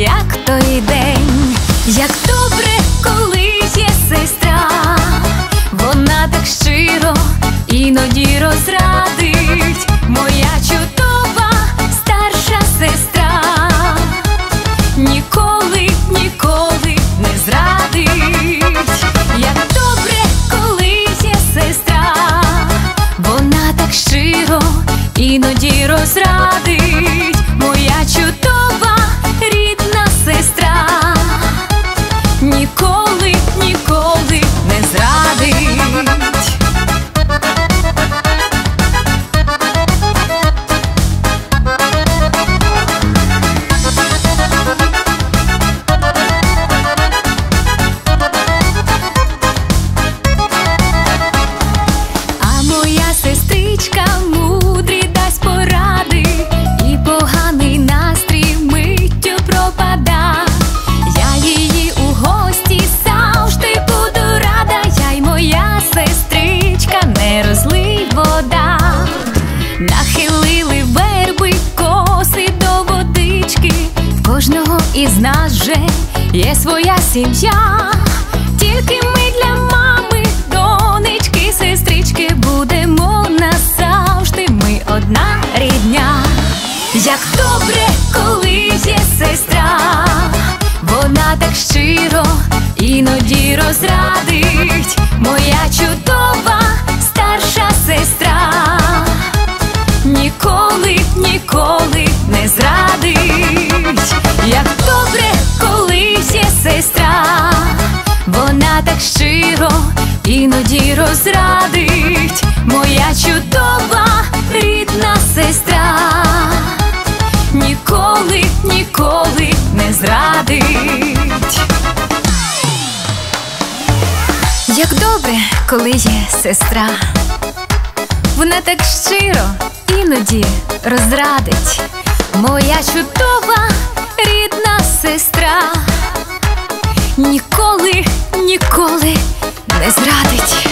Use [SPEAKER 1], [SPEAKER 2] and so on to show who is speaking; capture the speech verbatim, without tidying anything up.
[SPEAKER 1] як той день. Як добре, коли є сестра, вона так щиро іноді розрадить. Моя чудова старша сестра ніколи, ніколи не зрадить. Як добре, коли є сестра, вона так щиро іноді розрадить. Моя чудова рідна сестра ніколи, ніколи не зрадить. А моя сестричка мудрі дасть поради, і поганий настрій миттю пропада. Я її у гості завжди буду рада. Я й моя сестричка, не розлий вода. Нахилили верби коси до водички, в кожного із нас вже є своя сім'я. Тільки ми для мами, донечки, сестрички будемо назавжди, ми одна рідня. Як добре, коли є сестра, вона так щиро іноді розрадить. Моя чудова старша сестра ніколи, ніколи не зрадить. Як добре, коли є сестра, вона так щиро іноді розрадить. Моя чудова рідна сестра ніколи, ніколи не зрадить. Як добре, коли є сестра, вона так щиро іноді розрадить. Моя чудова рідна сестра ніколи, ніколи не зрадить.